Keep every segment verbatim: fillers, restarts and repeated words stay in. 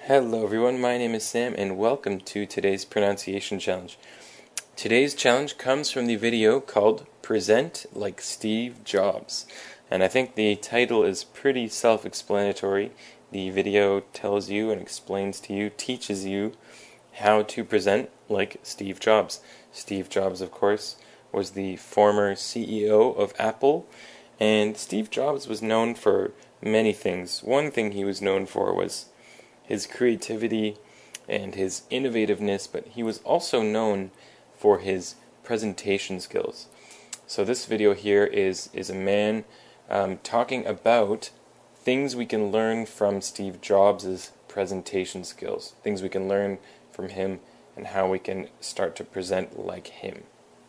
Hello everyone, my name is Sam and welcome to today's pronunciation challenge. Today's challenge comes from the video called Present Like Steve Jobs. And I think the title is pretty self-explanatory. The video tells you and explains to you, teaches you how to present like Steve Jobs. Steve Jobs, of course, was the former C E O of Apple, and Steve Jobs was known for many things. One thing he was known for was his creativity and his innovativeness, but he was also known for his presentation skills. So this video here is is a man um, talking about things we can learn from Steve Jobs' presentation skills, things we can learn from him and how we can start to present like him.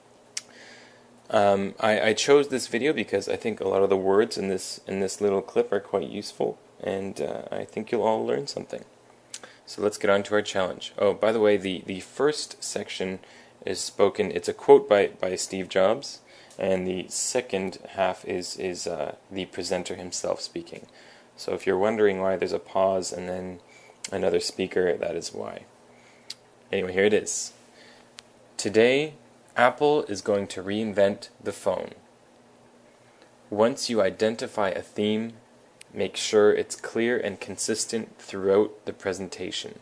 Um, I, I chose this video because I think a lot of the words in this in this little clip are quite useful, and uh, I think you'll all learn something. So let's get on to our challenge. Oh, by the way, the, the first section is spoken, it's a quote by, by Steve Jobs, and the second half is, is uh, the presenter himself speaking. So if you're wondering why there's a pause and then another speaker, that is why. Anyway, here it is. Today, Apple is going to reinvent the phone. Once you identify a theme, make sure it's clear and consistent throughout the presentation.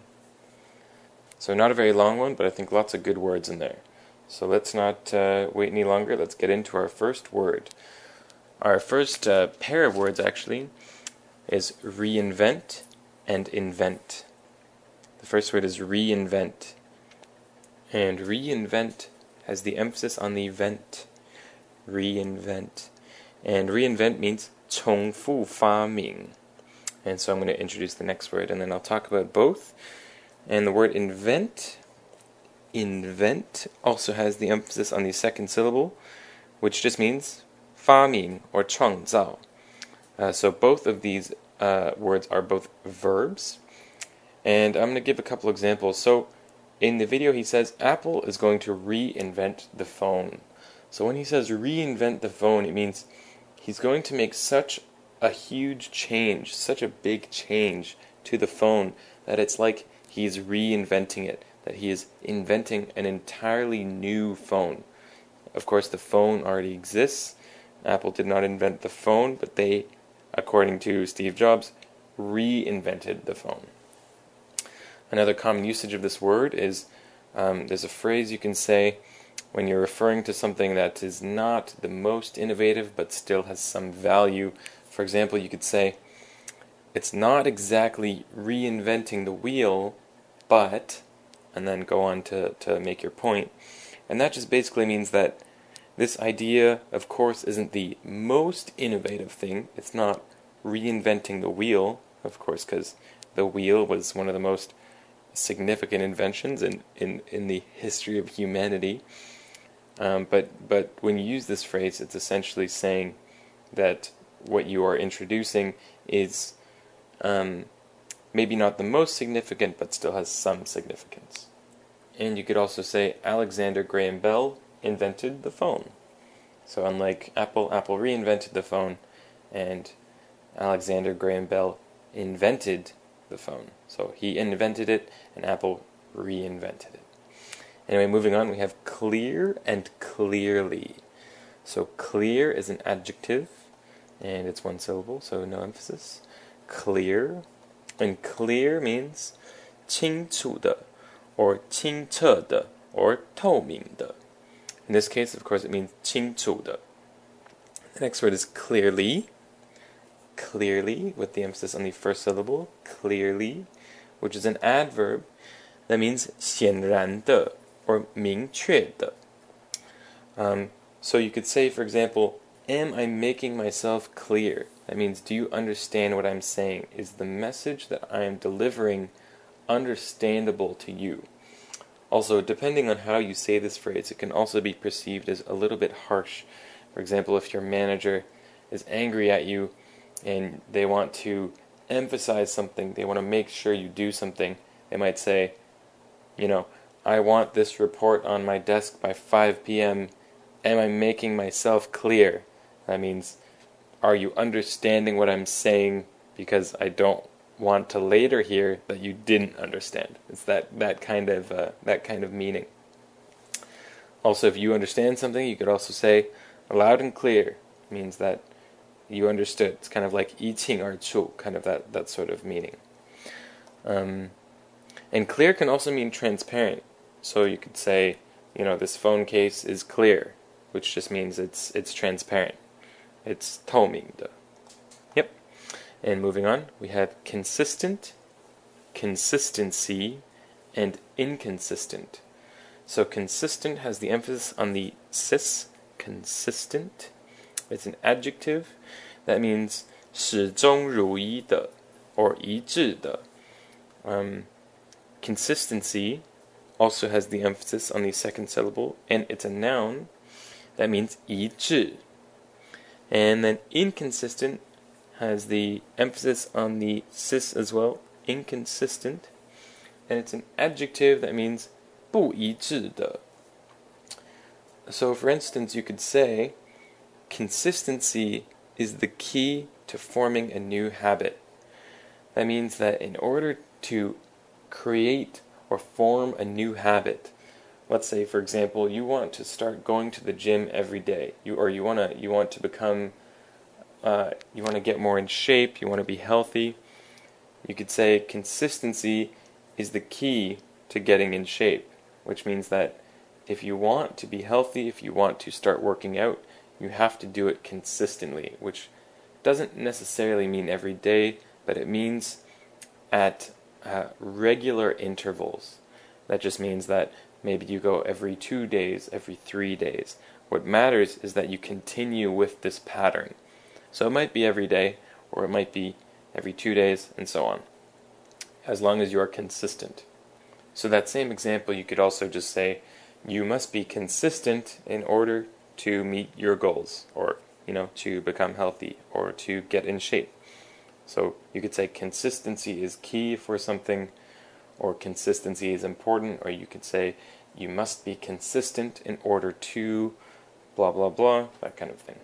So not a very long one, but I think lots of good words in there. So let's not uh, wait any longer. Let's get into our first word. Our first uh, pair of words, actually, is reinvent and invent. The first word is reinvent. And reinvent has the emphasis on the vent. Reinvent. And reinvent means 重复发明. And so I'm going to introduce the next word, and then I'll talk about both. And the word invent, invent, also has the emphasis on the second syllable, which just means 发明 or 创造. Uh, so both of these uh, words are both verbs. And I'm going to give a couple examples. So in the video he says Apple is going to reinvent the phone. So when he says reinvent the phone, it means he's going to make such a huge change, such a big change to the phone that it's like he's reinventing it, that he is inventing an entirely new phone. Of course, the phone already exists. Apple did not invent the phone, but they, according to Steve Jobs, reinvented the phone. Another common usage of this word is, um, there's a phrase you can say when you're referring to something that is not the most innovative but still has some value. For example, you could say, it's not exactly reinventing the wheel, but, and then go on to, to make your point. And that just basically means that this idea, of course, isn't the most innovative thing. It's not reinventing the wheel, of course, because the wheel was one of the most significant inventions in, in, in the history of humanity. Um, but but when you use this phrase, it's essentially saying that what you are introducing is um, maybe not the most significant, but still has some significance. And you could also say Alexander Graham Bell invented the phone. So unlike Apple, Apple reinvented the phone, and Alexander Graham Bell invented the phone. So he invented it, and Apple reinvented it. Anyway, moving on, we have clear and clearly. So clear is an adjective, and it's one syllable, so no emphasis. Clear, and clear means 清楚的, or 清澈的, or 透明的. In this case, of course, it means 清楚的. The next word is clearly. Clearly, with the emphasis on the first syllable, clearly, which is an adverb that means 显然的, or 明确的. Um, so you could say, for example, am I making myself clear? That means, do you understand what I'm saying? Is the message that I am delivering understandable to you? Also, depending on how you say this phrase, it can also be perceived as a little bit harsh. For example, if your manager is angry at you and they want to emphasize something, they want to make sure you do something, they might say, you know, I want this report on my desk by five p.m. Am I making myself clear? That means, are you understanding what I'm saying? Because I don't want to later hear that you didn't understand. It's that, that kind of uh, that kind of meaning. Also, if you understand something, you could also say loud and clear. It means that you understood. It's kind of like 一清二楚, kind of that, that sort of meaning. Um, and clear can also mean transparent. So you could say, you know, this phone case is clear, which just means it's it's transparent. It's 透明的. Yep. And moving on, we have consistent, consistency, and inconsistent. So consistent has the emphasis on the sis, consistent. It's an adjective. That means 始终如一的 or 一致的. Um, consistency also has the emphasis on the second syllable, and it's a noun. That means 一致. And then inconsistent has the emphasis on the sis as well, inconsistent. And it's an adjective that means 不一致的. So for instance, you could say, consistency is the key to forming a new habit. That means that in order to create or form a new habit, let's say for example you want to start going to the gym every day, you or you want to you want to become uh, you want to get more in shape, you want to be healthy, you could say consistency is the key to getting in shape, which means that if you want to be healthy, if you want to start working out, you have to do it consistently, which doesn't necessarily mean every day, but it means at uh, regular intervals. That just means that maybe you go every two days, every three days. What matters is that you continue with this pattern. So it might be every day, or it might be every two days, and so on, as long as you are consistent. So that same example, you could also just say, you must be consistent in order to meet your goals, or, you know, to become healthy, or to get in shape. So you could say consistency is key for something, or consistency is important, or you could say you must be consistent in order to blah blah blah, that kind of thing.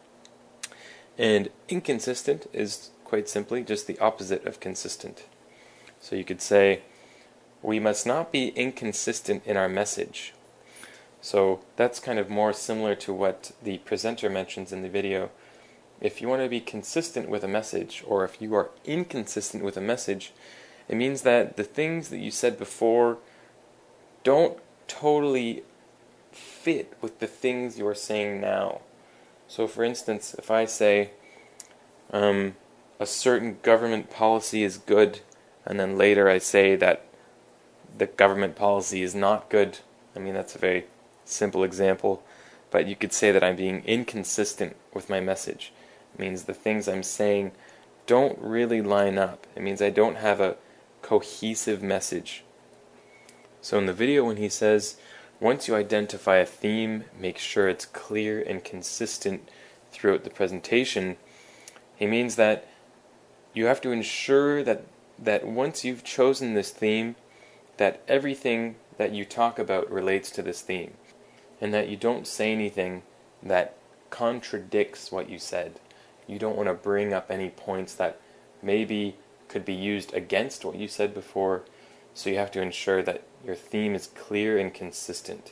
And inconsistent is quite simply just the opposite of consistent. So you could say, we must not be inconsistent in our message. So that's kind of more similar to what the presenter mentions in the video. If you want to be consistent with a message, or if you are inconsistent with a message, it means that the things that you said before don't totally fit with the things you are saying now. So for instance, if I say um, a certain government policy is good, and then later I say that the government policy is not good, I mean, that's a very simple example, but you could say that I'm being inconsistent with my message. It means the things I'm saying don't really line up. It means I don't have a cohesive message. So in the video, when he says, once you identify a theme, make sure it's clear and consistent throughout the presentation, he means that you have to ensure that, that once you've chosen this theme, that everything that you talk about relates to this theme, and that you don't say anything that contradicts what you said. You don't want to bring up any points that maybe could be used against what you said before, so you have to ensure that your theme is clear and consistent.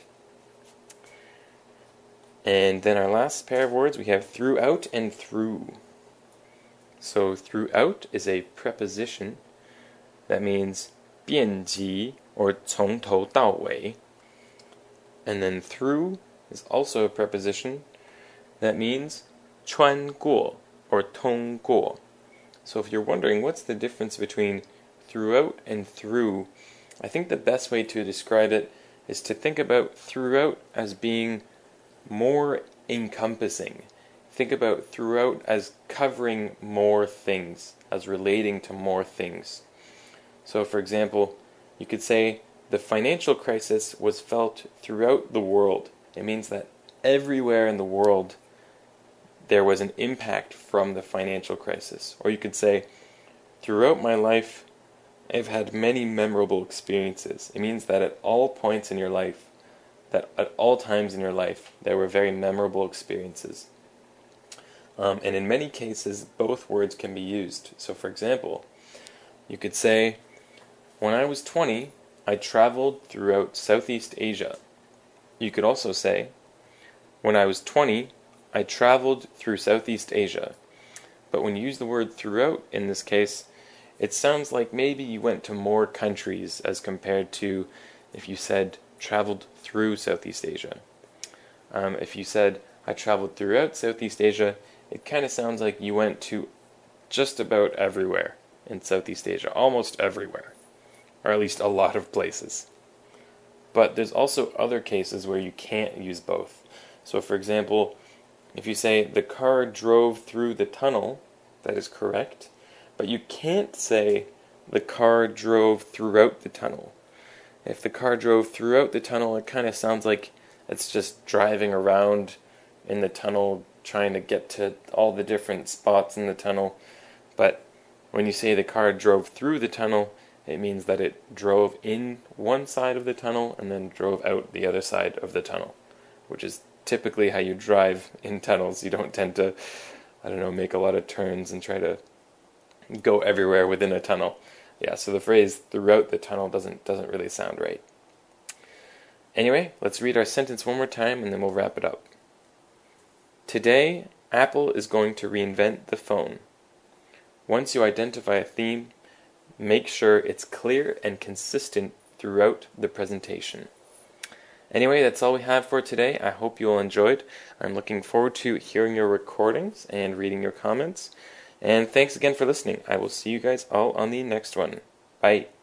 And then our last pair of words, we have throughout and through. So throughout is a preposition that means 遍及 or 从头到尾. And then through is also a preposition that means 穿过 or 通过. So if you're wondering what's the difference between throughout and through, I think the best way to describe it is to think about throughout as being more encompassing. Think about throughout as covering more things, as relating to more things. So for example, you could say the financial crisis was felt throughout the world. It means that everywhere in the world there was an impact from the financial crisis. Or you could say, throughout my life, I've had many memorable experiences. It means that at all points in your life, that at all times in your life, there were very memorable experiences. Um, and in many cases, both words can be used. So for example, You could say, when I was twenty, I traveled throughout Southeast Asia. You could also say, when I was twenty, I traveled through Southeast Asia. But when you use the word throughout in this case, it sounds like maybe you went to more countries as compared to if you said traveled through Southeast Asia. Um, if you said, I traveled throughout Southeast Asia, it kind of sounds like you went to just about everywhere in Southeast Asia, almost everywhere, or at least a lot of places. But there's also other cases where you can't use both. So for example, if you say, the car drove through the tunnel, that is correct, but you can't say, the car drove throughout the tunnel. If the car drove throughout the tunnel, it kind of sounds like it's just driving around in the tunnel, trying to get to all the different spots in the tunnel. But when you say the car drove through the tunnel, it means that it drove in one side of the tunnel and then drove out the other side of the tunnel, which is typically how you drive in tunnels. You don't tend to, I don't know, make a lot of turns and try to go everywhere within a tunnel. Yeah, so the phrase throughout the tunnel doesn't doesn't really sound right. Anyway, let's read our sentence one more time and then we'll wrap it up. Today, Apple is going to reinvent the phone. Once you identify a theme, make sure it's clear and consistent throughout the presentation. Anyway, that's all we have for today. I hope you all enjoyed. I'm looking forward to hearing your recordings and reading your comments. And thanks again for listening. I will see you guys all on the next one. Bye.